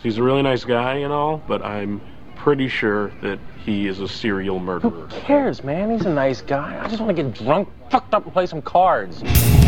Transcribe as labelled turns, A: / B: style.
A: He's a really nice guy and all, but I'm pretty sure that he is a serial murderer.
B: Who cares, man? He's a nice guy. I just want to get drunk, fucked up, and play some cards.